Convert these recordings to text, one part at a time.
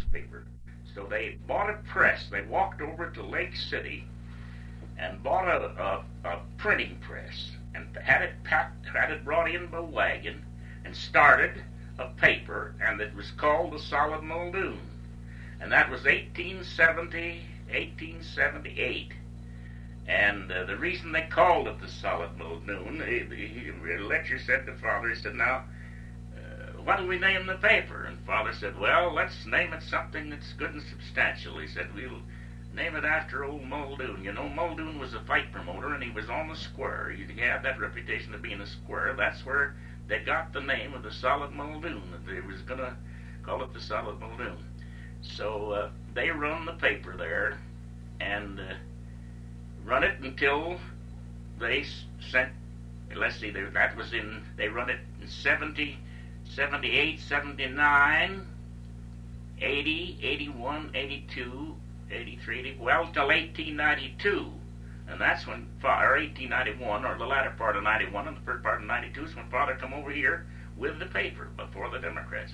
newspaper. So they bought a press. They walked over to Lake City and bought a printing press and had it packed, had it brought in by wagon, and started a paper, and it was called the Solid Muldoon. And that was 1878. And the reason they called it the Solid Muldoon, the lecturer said to Father, he said, now, what do we name the paper? And Father said, well, let's name it something that's good and substantial. He said, we'll name it after old Muldoon. You know, Muldoon was a fight promoter, and he was on the square. He had that reputation of being a square. That's where they got the name of the Solid Muldoon. They was going to call it the Solid Muldoon. So they run the paper there, and run it until they sent, let's see, that was in, they run it in 70, 78, 79, 80, 81, 82, 83, 80, well, till 1892. And that's when, or 1891, or the latter part of 91 and the first part of 92 is when Father come over here with the paper before the Democrats.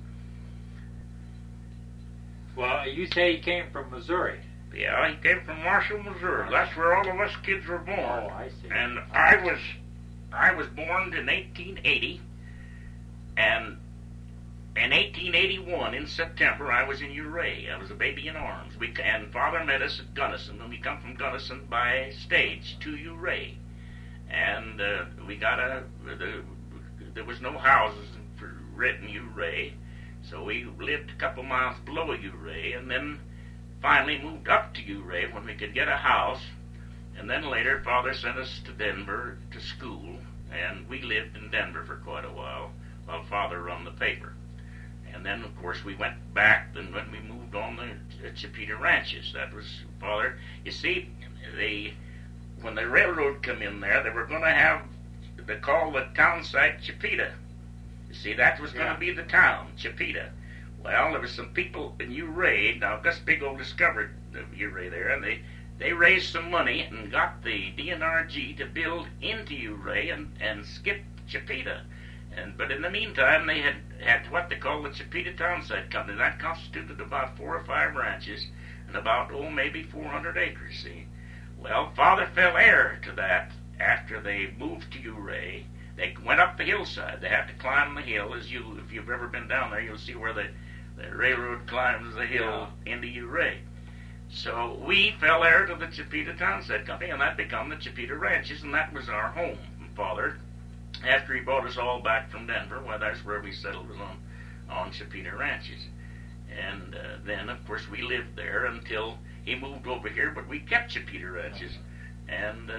Well, you say he came from Missouri. Yeah, he came from Marshall, Missouri. That's where all of us kids were born. Oh, I see. And I was born in 1880, and in 1881, in September, I was in Ouray. I was a baby in arms. And Father met us at Gunnison, and we come from Gunnison by stage to Ouray. And we got there was no houses in Ouray, so we lived a couple miles below Ouray, and then finally moved up to Ouray when we could get a house. And then later, Father sent us to Denver to school, and we lived in Denver for quite a while Father run the paper. And then, of course, we went back, and when we moved on the Chipeta ranches, that was Father. You see, when the railroad come in there, they were going to have, they call the town site Chipeta. You see, that was going to be the town, Chipeta. Well, there was some people in Ouray. Now, Gus Bigelow discovered Ouray there, and they raised some money and got the DNRG to build into Ouray and skip Chipeta. But in the meantime, they had what they call the Chipeta Townsite Company. That constituted about 4 or 5 ranches and about, maybe 400 acres, see. Well, Father fell heir to that after they moved to Ouray. They went up the hillside. They had to climb the hill. If you've ever been down there, you'll see where the railroad climbs the hill into Ouray. So we fell heir to the Chipeta Townsite Company, and that became the Chipeta Ranches, and that was our home. Father, after he brought us all back from Denver, well, that's where we settled, was on Chipeta Ranches. And then, of course, we lived there until he moved over here, but we kept Chipeta Ranches. And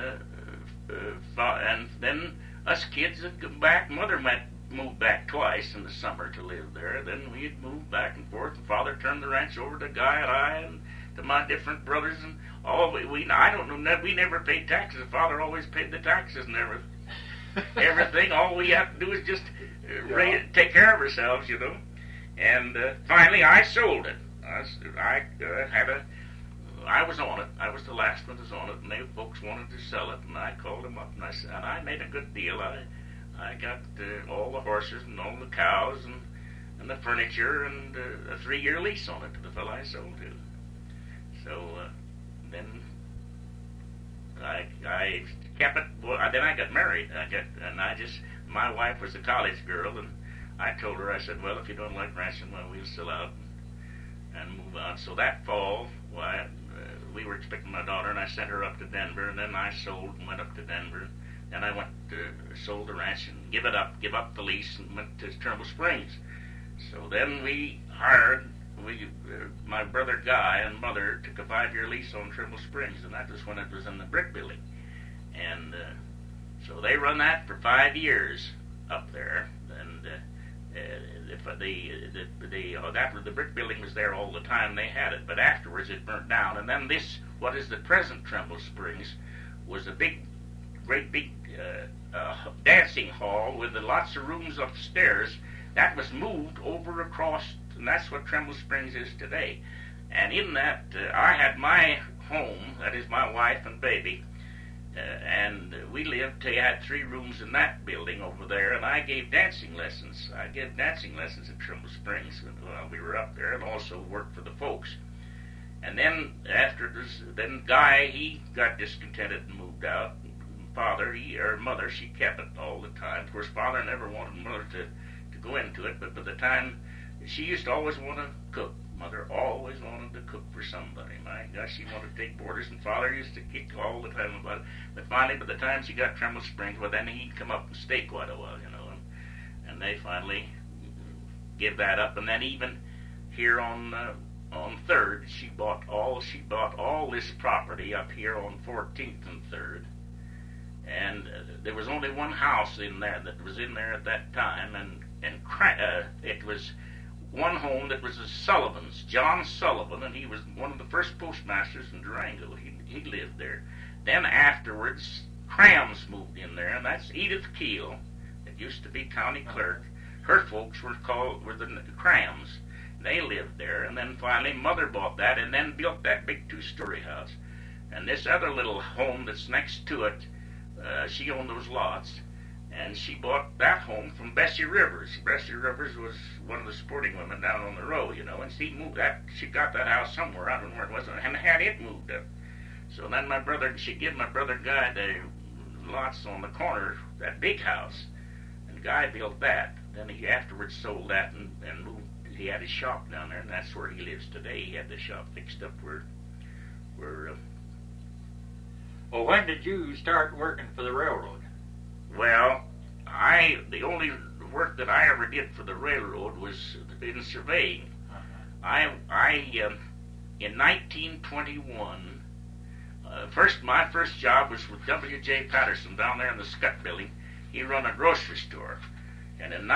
then us kids had come back. Mother moved back twice in the summer to live there. Then we had moved back and forth, and Father turned the ranch over to Guy and I and to my different brothers. And all I don't know, we never paid taxes. Father always paid the taxes and everything. All we have to do is just take care of ourselves, you know. And finally, I sold it. I was on it. I was the last one that was on it, and they folks wanted to sell it, and I called them up, and I said, and I made a good deal. I got all the horses and all the cows and the furniture and a 3-year lease on it to the fellow I sold to. So then I kept it. Well, then I got married. My wife was a college girl, and I told her, I said, well, if you don't like ranching, well, we'll sell out and move on. So that fall, we were expecting my daughter, and I sent her up to Denver, and then I sold and went up to Denver. Then I sold the ranch and give up the lease, and went to Trimble Springs. So then my brother Guy and mother took a 5-year lease on Trimble Springs, and that was when it was in the brick building. And so they run that for 5 years up there, and the brick building was there all the time they had it, but afterwards it burnt down. And then what is the present Trimble Springs, was a great big dancing hall with lots of rooms upstairs. That was moved over across, and that's what Trimble Springs is today. And in that, I had my home, that is my wife and baby, and we lived. They had 3 rooms in that building over there, and I gave dancing lessons. I gave dancing lessons at Trimble Springs while we were up there, and also worked for the folks. And then after this, then Guy, he got discontented and moved out. Father, Mother, she kept it all the time. Of course, Father never wanted Mother to go into it, but by the time, she used to always want to cook. Mother always wanted to cook for somebody. My gosh, she wanted to take boarders, and Father used to kick all the time about it. But finally, by the time she got Trumbull Springs, well, then he'd come up and stay quite a while, and they finally give that up. And then even here on 3rd, she bought all this property up here on 14th and 3rd. And there was only one house in there that was in there at that time, and it was one home that was the Sullivans, John Sullivan, and he was one of the first postmasters in Durango. He lived there. Then afterwards, Crams moved in there, and that's Edith Keel, that used to be county clerk. Her folks were the Crams. They lived there, and then finally Mother bought that, and then built that big 2-story house. And this other little home that's next to it, she owned those lots. And she bought that home from Bessie Rivers. Bessie Rivers was one of the sporting women down on the road, and she got that house somewhere, I don't know where it was, and had it moved up. So then she gave my brother Guy the lots on the corner, that big house, and Guy built that. Then he afterwards sold that and moved. He had his shop down there, and that's where he lives today. He had the shop fixed up where Well, when did you start working for the railroad? Well, the only work that I ever did for the railroad was in surveying. In 1921, my first job was with W.J. Patterson down there in the Scott Building. He run a grocery store. And in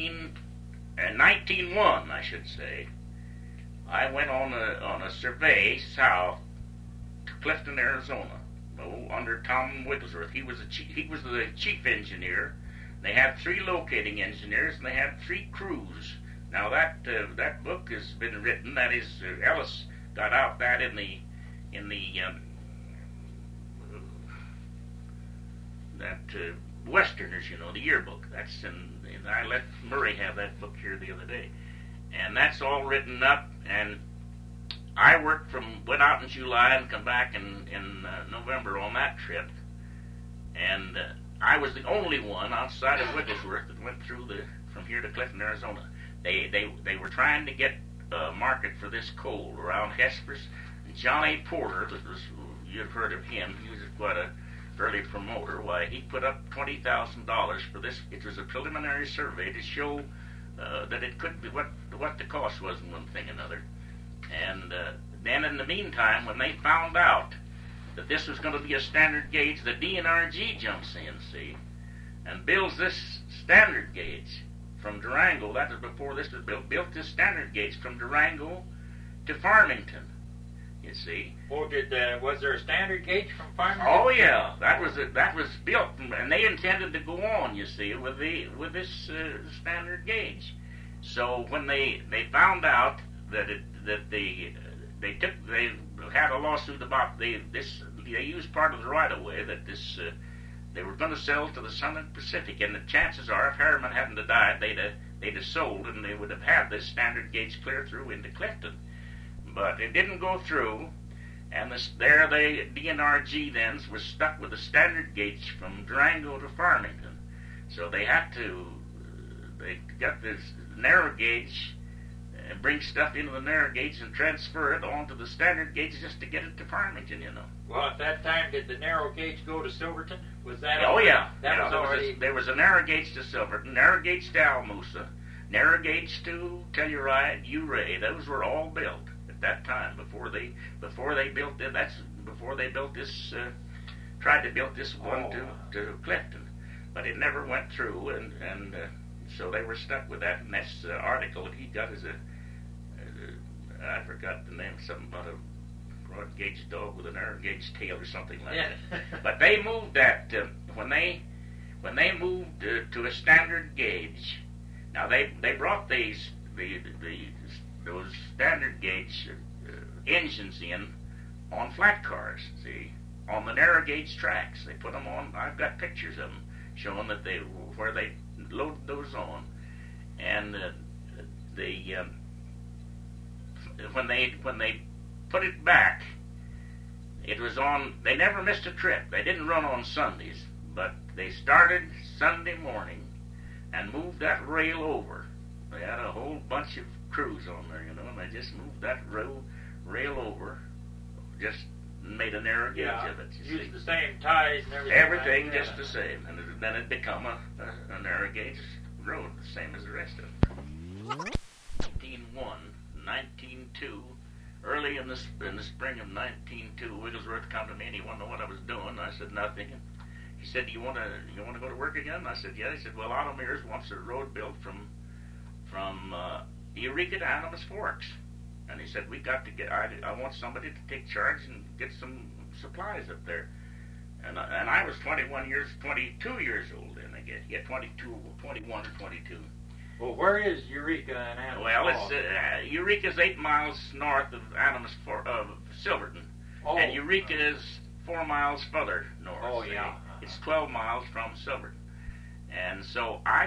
1901, I should say, I went on a survey south to Clifton, Arizona. Under Tom Wigglesworth. He was the chief engineer. They had 3 locating engineers, and they had 3 crews. Now that book has been written. That is, Ellis got out that in the Westerners, the yearbook. That's I let Murray have that book here the other day, and that's all written up. And I went out in July and come back in November on that trip, and I was the only one outside of Wigglesworth that went through from here to Clifton, Arizona. They were trying to get a market for this coal around Hesperus. And John A. Porter, you've heard of him. He was quite a early promoter. Why, he put up $20,000 for this. It was a preliminary survey to show that it could be what the cost was in one thing or another. And then in the meantime, when they found out that this was going to be a standard gauge, the DNRG jumps in, see, and builds this standard gauge from Durango. That was before this was built this standard gauge from Durango to Farmington, you see. Oh, was there a standard gauge from Farmington? Oh yeah, that was built, and they intended to go on, you see, with this standard gauge. So when they found out that they had a lawsuit about they used part of the right of way that they were going to sell to the Southern Pacific, and the chances are if Harriman hadn't have died, they'd have sold, and they would have had this standard gauge clear through into Clifton. But it didn't go through, and DNRG then was stuck with a standard gauge from Durango to Farmington. So they got this narrow gauge and bring stuff into the narrow gauge and transfer it onto the standard gauge just to get it to Farmington, Well, at that time, did the narrow gauge go to Silverton? Was that? Oh, yeah. Was already. There was a narrow gauge to Silverton, narrow gauge to Alamosa, narrow gauge to Telluride, Ouray. Those were all built at that time before they built it. That's before they built this. Tried to build this one to Clifton, but it never went through, and so they were stuck with that. And that's the article that he got as I forgot the name, something about a broad gauge dog with a narrow gauge tail or something like that. But they moved that when they moved to a standard gauge. Now they brought those standard gauge engines in on flat cars, see, on the narrow gauge tracks. They put them on. I've got pictures of them showing that where they loaded those on, and when they put it back, it was on. They never missed a trip. They didn't run on Sundays, but they started Sunday morning and moved that rail over. They had a whole bunch of crews on there, and they just moved that rail over, just made a narrow gauge of it. Used the same ties and everything. Everything just the same, and then it become a narrow gauge road, the same as the rest of it. 1901, 1902, early in the spring of 1902, Wigglesworth come to me and he wanted to know what I was doing. I said nothing. And he said, "You want to go to work again?" I said, "Yeah." He said, "Well, Otto Mears wants a road built from Eureka to Animas Forks." And he said, "We got to get. I want somebody to take charge and get some supplies up there." And I was 22 years old, and I get 21 or 22. Well, where is Eureka and Animas? Well, it's Eureka's 8 miles north of Animas of Silverton, and Eureka is 4 miles further north. Oh, yeah. It's 12 miles from Silverton, and so I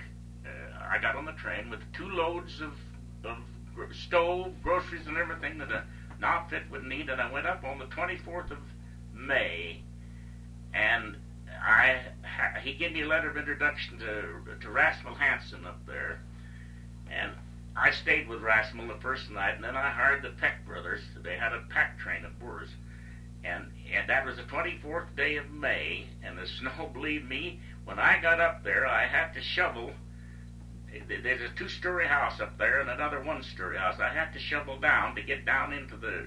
got on the train with 2 loads of stove, groceries, and everything that an outfit would need, and I went up on the 24th of May, and he gave me a letter of introduction to Rasmal Hansen up there, and I stayed with Rasmal the first night, and then I hired the Peck brothers. They had a pack train at Boers, and that was the 24th day of May, and the snow, believe me, when I got up there, I had to shovel. There's a 2-story house up there and another 1-story house. I had to shovel down to get down into the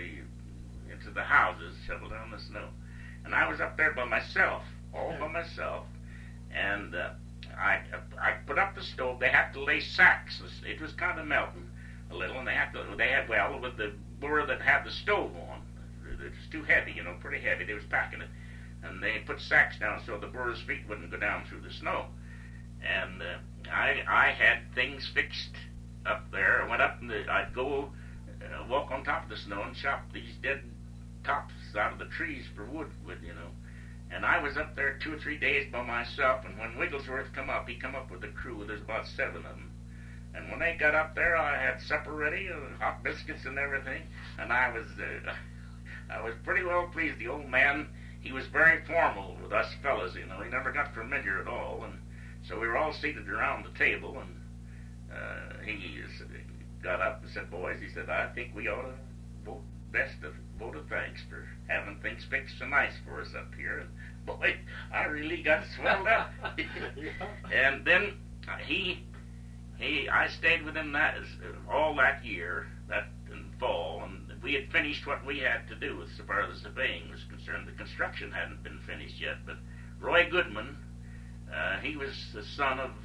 houses, shovel down the snow. And I was up there by myself, all by myself. And I put up the stove. They had to lay sacks. It was kind of melting a little, and with the Boer that had the stove on, it was too heavy, pretty heavy. They was packing it, and they put sacks down so the Boer's feet wouldn't go down through the snow. And I had things fixed up there. I went up and I'd go walk on top of the snow and chop these dead tops out of the trees for wood. And I was up there 2 or 3 days by myself. And when Wigglesworth come up, he come up with a crew. There's about 7 of them. And when they got up there, I had supper ready, hot biscuits and everything. And I was pretty well pleased. The old man, he was very formal with us fellas. He never got familiar at all. And so we were all seated around the table, and he got up and said, "Boys," he said, "I think we ought to vote of thanks for having things fixed so nice for us up here." And boy, I really got swelled up. And then I stayed with him all that year, that in fall, and we had finished what we had to do as far as the surveying was concerned. The construction hadn't been finished yet, but Roy Goodman, he was the son of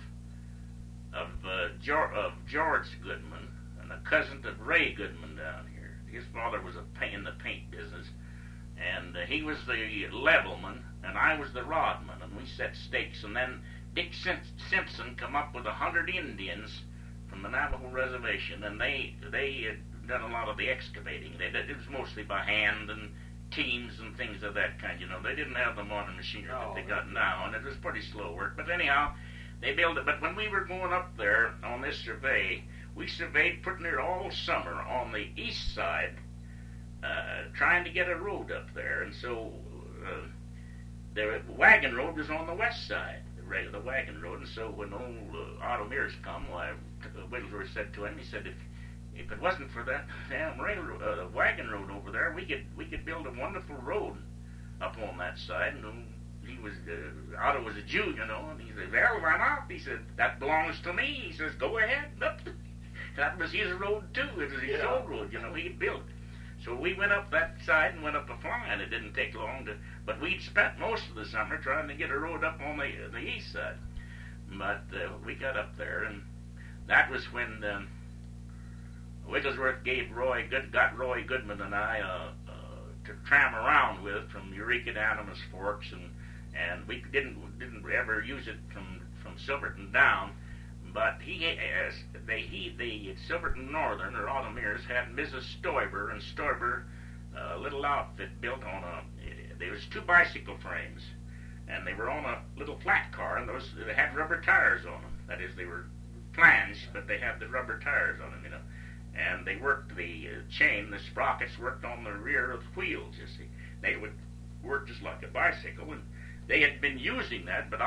George Goodman, and a cousin of Ray Goodman down here. His father was in the paint business, and he was the levelman, and I was the rodman, and we set stakes. And then Dick Simpson come up with 100 Indians from the Navajo reservation, and they had done a lot of the excavating. It was mostly by hand and teams and things of that kind. They didn't have the modern machinery that they got now, and it was pretty slow work. But anyhow, they built it. But when we were going up there on this survey, we surveyed pretty near all summer on the east side, trying to get a road up there. And so the wagon road was on the west side, the wagon road. And so when old Otto Mears come, Wigglesworth said to him, he said, if it wasn't for that damn wagon road over there, we could build a wonderful road up on that side. And Otto was a Jew, and he said, "Well, why not?" He said, "That belongs to me." He says, "Go ahead." That was his road too. It was his own road, he had built. So we went up that side and went up a flying. It didn't take long but we'd spent most of the summer trying to get a road up on the east side. But we got up there, and that was when Wigglesworth got Roy Goodman and I to tram around with from Eureka to Animas Forks, and we didn't ever use it from Silverton down. But the Silverton Northern, or Otto Mears, had Mrs. Stoiber, and Stoiber, a little outfit built on there was two bicycle frames, and they were on a little flat car, and those they had rubber tires on them. That is, they were flanged, but they had the rubber tires on them, you know. And they worked the chain, the sprockets worked on the rear of the wheels, you see. They would work just like a bicycle, and they had been using that, but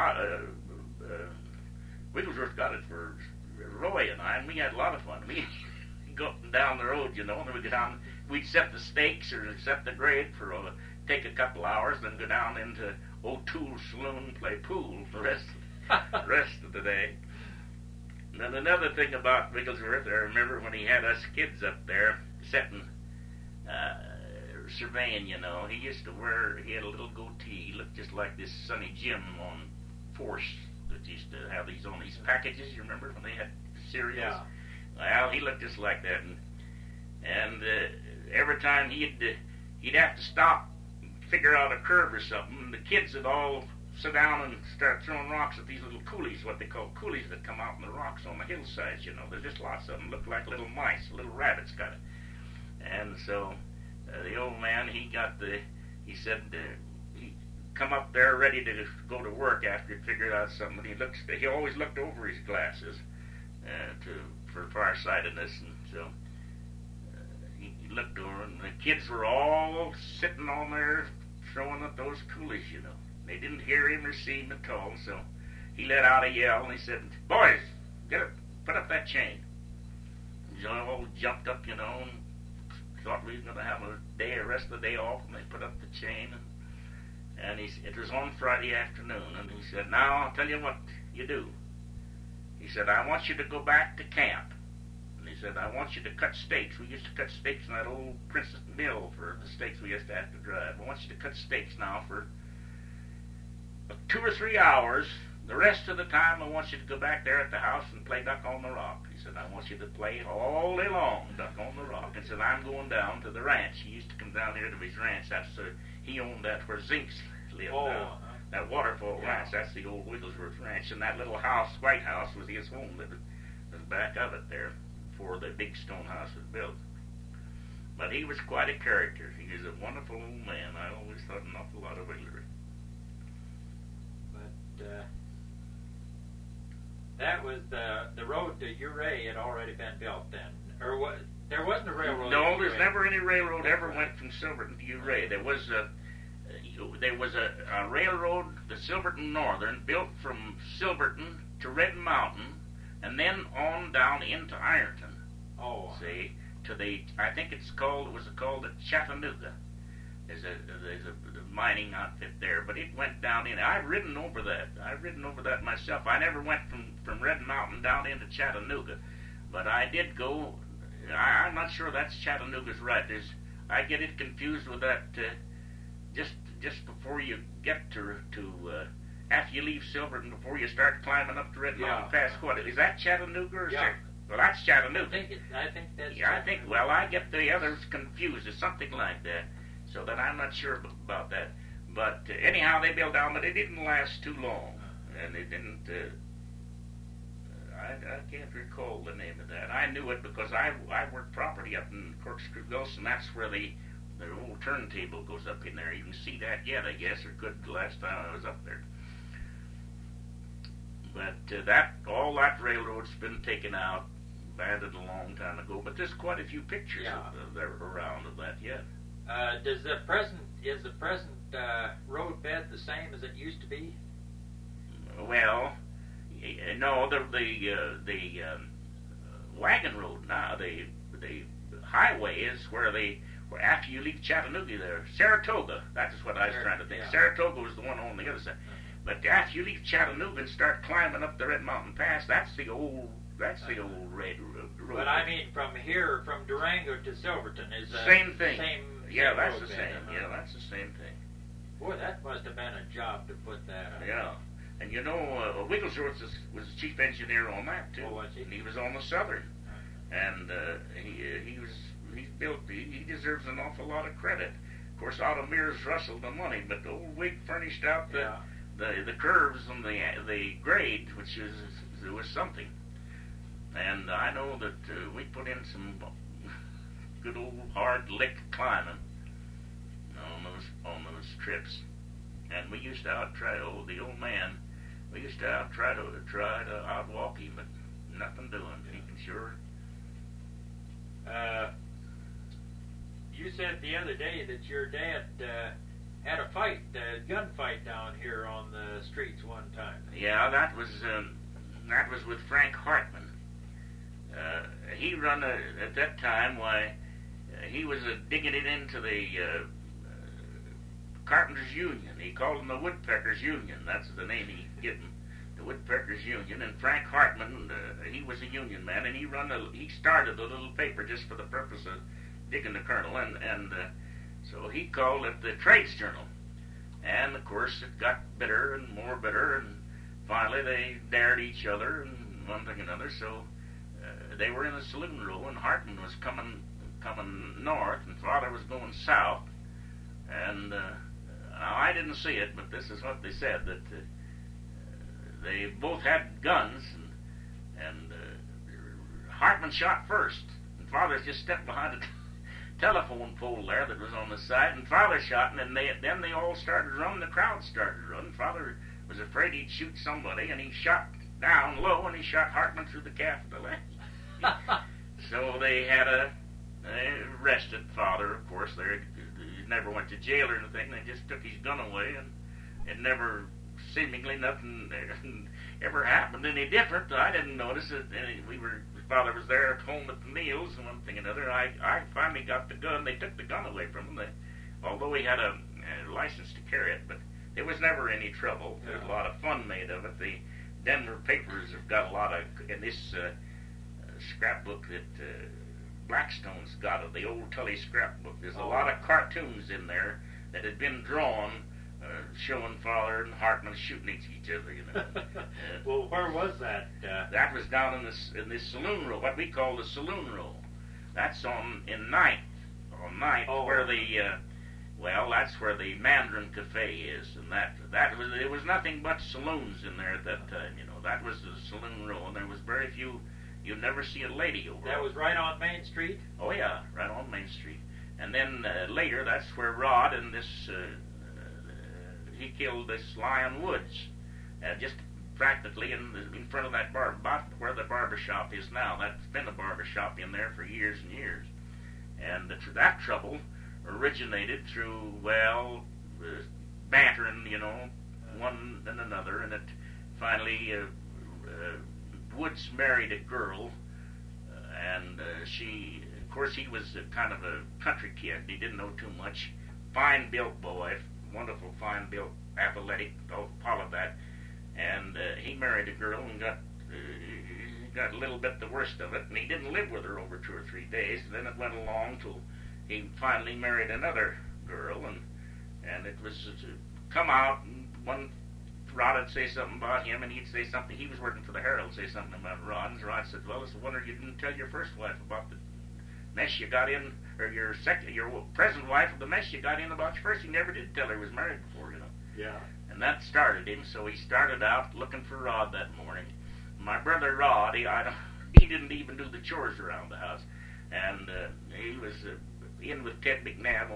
Wigglesworth got it for Roy and I, and we had a lot of fun. We go up and down the road, you know, and then we'd go down, we'd set the stakes or set the grade for take a couple hours, then go down into O'Toole's saloon, play pool for the rest of the day. And then another thing about Wigglesworth, I remember when he had us kids up there sitting, surveying, you know, he had a little goatee, he looked just like this Sonny Jim on Force that used to have these on these packages, you remember when they had cereals? Yeah. Well, he looked just like that, and every time he'd have to stop, figure out a curve or something, and the kids would all sit down and start throwing rocks at these little coolies, what they call coolies that come out in the rocks on the hillsides, you know. There's just lots of them, look like little mice, little rabbits kind of. And so the old man, he said, he come up there ready to go to work after he'd figured out something. He always looked over his glasses for farsightedness, and so he looked over, and the kids were all sitting on there throwing at those coolies, you know. They didn't hear him or see him at all, so he let out a yell, and he said, "Boys, get up, put up that chain." And they all jumped up, you know, and thought we were going to have a rest of the day off, and they put up the chain, and it was on Friday afternoon, and he said, "Now, I'll tell you what you do." He said, "I want you to go back to camp." And he said, "I want you to cut stakes. We used to cut stakes in that old Princess Mill for the stakes we used to have to drive. I want you to cut stakes now for 2 or 3 hours. The rest of the time, I want you to go back there at the house and play Duck on the Rock." He said, "I want you to play all day long, Duck on the Rock." And said, "I'm going down to the ranch." He used to come down here to his ranch. He owned that where Zinks lived. That Waterfall Ranch. That's the old Wigglesworth Ranch. And that little house, White House, was his home. That was back of it there before the big stone house was built. But he was quite a character. He was a wonderful old man. I always thought an awful lot of Wigglesworth. That was the road to Ouray had already been built then, or what? There wasn't a railroad. No, there's never any railroad ever went from Silverton to Ouray. There was a railroad, the Silverton Northern, built from Silverton to Red Mountain, and then on down into Ironton. Oh, see, I think it was called the Chattanooga. There's a mining outfit there, but it went down in. I've ridden over that myself. I never went from Red Mountain down into Chattanooga, but I did go. I'm not sure that's Chattanooga's right. I get it confused with that. Just before you get to after you leave Silverton, before you start climbing up to Red Mountain Pass. What is that, Chattanooga or yeah. Well, that's Chattanooga. I think that's. Yeah, well, I get the others confused. It's something like that. So that I'm not sure about that. But anyhow, they built down, but it didn't last too long. And it didn't, I can't recall the name of that. I knew it because I worked property up in Corkscrew Gulch, and that's where the old turntable goes up in there. You can see that yet, I guess, or could the last time I was up there. But all that railroad's been taken out, abandoned a long time ago. But there's quite a few pictures around of that yet. Is the present road bed the same as it used to be? Well, no. The wagon road now, the highway is where after you leave Chattanooga there, Saratoga. That is what I was trying to think. Yeah. Saratoga was the one on the other side. But after you leave Chattanooga and start climbing up the Red Mountain Pass, that's the old red road. But I mean, from Durango to Silverton is same thing. Yeah, that's the same. Yeah, that's the same thing. Boy, that must have been a job to put that up. Yeah, and you know, Wigglesworth was chief engineer on that too. Oh, was he? And he was on the Southern, and he deserves an awful lot of credit. Of course, Otto Mears rustled the money, but the old Whig furnished out the curves and the grade, which was something. And I know that we put in some good old hard lick climbing. on those trips. And we used to out-try the old man. We used to try to outwalk him, but nothing doing. He can sure. You said the other day that your dad had a fight, gunfight down here on the streets one time. Yeah, that was with Frank Hartman. He run at that time. Why, he was digging it into the Carpenters Union. He called them the Woodpeckers Union. That's the name he gave them, the Woodpeckers Union. And Frank Hartman, he was a union man, and he started a little paper just for the purpose of digging the colonel, and so he called it the Trades Journal. And of course, it got bitter and more bitter, and finally they dared each other and one thing and another. So they were in a saloon row, and Hartman was coming north, and Father was going south. And now I didn't see it, but this is what they said, that they both had guns, and Hartman shot first, and Father just stepped behind a telephone pole there that was on the side, and Father shot, and then they all started running. The crowd started running. Father was afraid he'd shoot somebody, and he shot down low, and he shot Hartman through the calf of the leg. So they arrested Father, of course. He never went to jail or anything. They just took his gun away, and it never, seemingly nothing ever happened any different. I didn't notice it. Father was there at home at the meals and one thing and another. I finally got the gun. They took the gun away from him. Although he had a license to carry it, but there was never any trouble. There was a lot of fun made of it. The Denver papers have got a lot of, in this scrapbook that Blackstone's got of the old Tully scrapbook. There's a lot of cartoons in there that had been drawn showing Father and Hartman shooting each other, you know. Well, where was that? That was down in this saloon row, what we call the saloon row. That's in Ninth, where that's where the Mandarin Cafe is, and it was nothing but saloons in there at that time, you know. That was the saloon row, and there was very few. You'd never see a lady over there. That was right on Main Street? Oh, yeah, right on Main Street. And then later, that's where Rod and this, he killed this Lion Woods, just practically in front of that bar, about where the barber shop is now. That's been a barber shop in there for years and years. And that trouble originated through, bantering, you know, one and another, and it finally, Woods married a girl, and she, of course, he was kind of a country kid. He didn't know too much. Fine-built boy, wonderful, fine-built, athletic, all of that. And he married a girl and got a little bit the worst of it, and he didn't live with her over 2 or 3 days. And then it went along till he finally married another girl, and it was come out, and one Rod would say something about him, and he'd say something. He was working for the Herald, say something about Rod, and Rod said, "Well, it's a wonder you didn't tell your first wife about the mess you got in, or your present wife of the mess you got in about your first." He never did tell her he was married before, you know. Yeah. And that started him, so he started out looking for Rod that morning. My brother Rod, he didn't even do the chores around the house, and he was in with Ted McNabb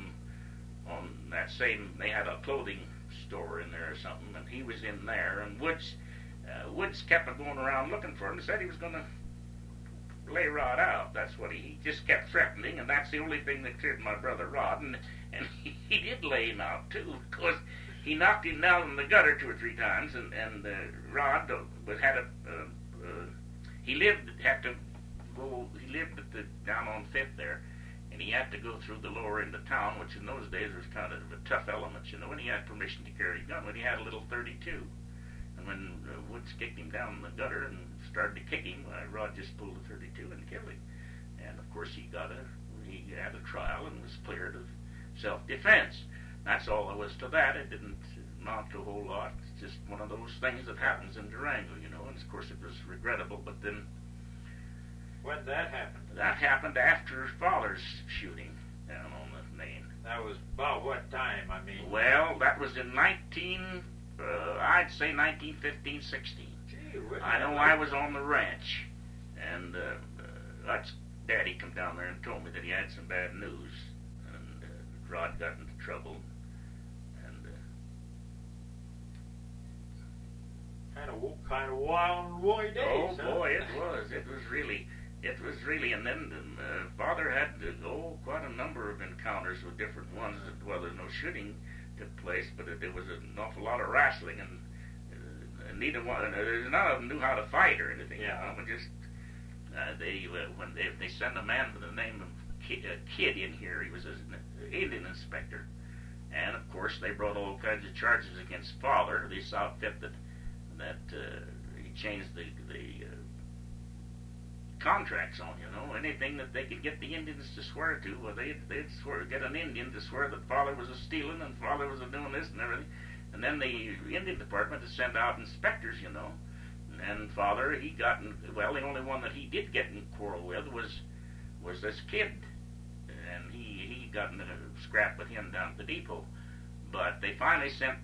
on that same. They had a clothing store in there or something, and he was in there. And Woods kept going around looking for him. He said he was going to lay Rod out. That's what he just kept threatening, and that's the only thing that cleared my brother Rod. And he did lay him out too, because he knocked him down in the gutter 2 or 3 times. And Rod he lived down on Fifth there. And he had to go through the lower end of town, which in those days was kind of a tough element, you know, and he had permission to carry a gun when he had a little .32. And when Woods kicked him down in the gutter and started to kick him, Rod just pulled the .32 and killed him. And of course he had a trial and was cleared of self-defense. That's all there was to that. It didn't amount to a whole lot. It's just one of those things that happens in Durango, you know, and of course it was regrettable, but then... When did that happen? That happened after Father's shooting down on the Main. That was about what time, I mean? Well, that was in I'd say 1915, 16. Gee, I know I was on the ranch, and that's Daddy come down there and told me that he had some bad news. And Rod got into trouble, and kind of wild and woolly days. oh huh? boy, it was really, and then Father had quite a number of encounters with different ones. Well, there's no shooting took place, but there was an awful lot of wrestling, and neither one, none of them knew how to fight or anything. Yeah. You know, just when they sent a man by the name of Kid in here, he was an Indian inspector, and of course they brought all kinds of charges against Father. They saw fit that he changed the contracts on, you know, anything that they could get the Indians to swear to. Well, they'd swear, get an Indian to swear that Father was a stealing and Father was a doing this and everything. And then the Indian department to send out inspectors, you know. And Father, he got in, well, the only one that he did get in quarrel with was this Kid. And he got in a scrap with him down at the depot. But they finally sent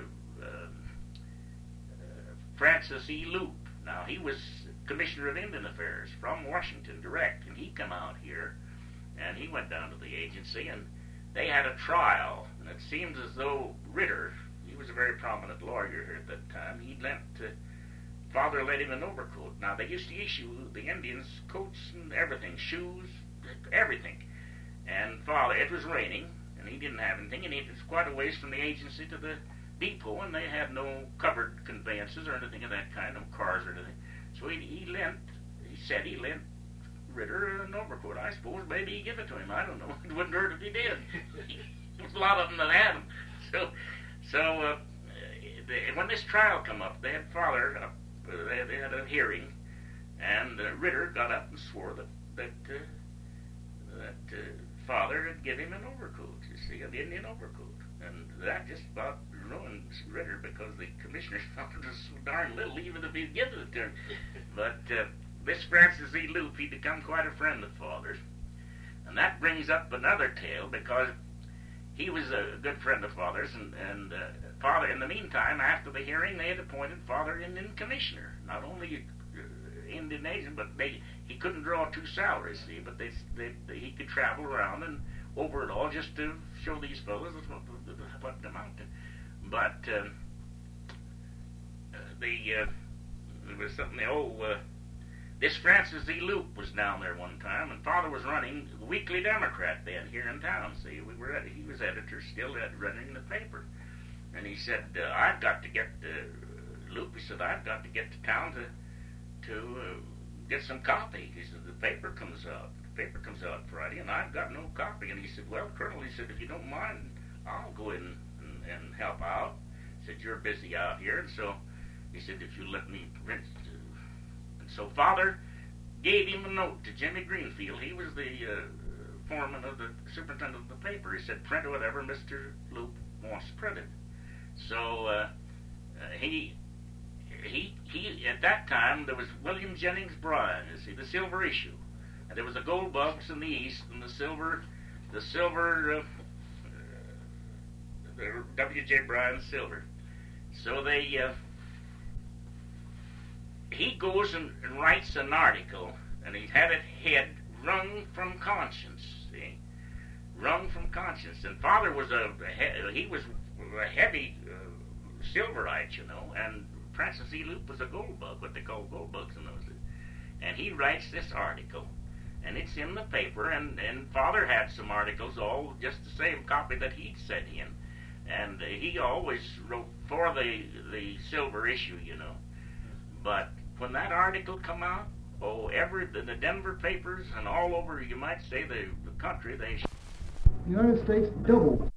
Francis E. Loop. Now, he was Commissioner of Indian Affairs from Washington direct, and he come out here, and he went down to the agency, and they had a trial, and it seems as though Ritter, he was a very prominent lawyer here at that time, Father lent him an overcoat. Now, they used to issue the Indians coats and everything, shoes, everything, and Father, it was raining, and he didn't have anything, and it was quite a ways from the agency to the depot, and they had no covered conveyances or anything of that kind, no cars or anything. So he said he lent Ritter an overcoat. I suppose maybe he give it to him. I don't know. It wouldn't hurt if he did. There's a lot of them that had them. So when this trial come up, they had Father up. They had a hearing, and Ritter got up and swore that Father had given him an overcoat. You see, an Indian overcoat, and that just about ruined Ritter because the commissioner found it was so darn little, even if he'd given it to him. But this Francis E. Loop, he'd become quite a friend of Father's, and that brings up another tale because he was a good friend of Father's, and Father, in the meantime, after the hearing, they had appointed Father Indian Commissioner, not only Indian agent, but he couldn't draw two salaries, see, but he could travel around and over it all just to show these fellows what the mountain. But there was something. This Francis E. Loop was down there one time, and Father was running the Weekly Democrat then here in town. See, he was editor, still running the paper, and he said, "I've got to get Loop." He said, "I've got to get to town to get some copy." He said, "The paper comes out. The paper comes out Friday, and I've got no copy." And he said, "Well, Colonel," he said, "if you don't mind, I'll go in and help out." He said, "You're busy out here," and so he said, "If you let me print." And so Father gave him a note to Jimmy Greenfield. He was the foreman of the superintendent of the paper. He said, "Print whatever Mr. Loop wants printed." So he at that time there was William Jennings Bryan, you see, the silver issue, and there was the gold bugs in the east, and the silver W.J. Bryan silver. So he goes and writes an article, and he had it head "Wrung from Conscience." See, wrung from conscience. And Father was a heavy silverite, you know, and Francis E. Loop was a gold bug, what they call gold bugs in those days. And he writes this article, and it's in the paper, and Father had some articles, all just the same copy that he'd sent in. And he always wrote for the silver issue, you know. But when that article come out, the Denver papers and all over, you might say, the country, The United States doubled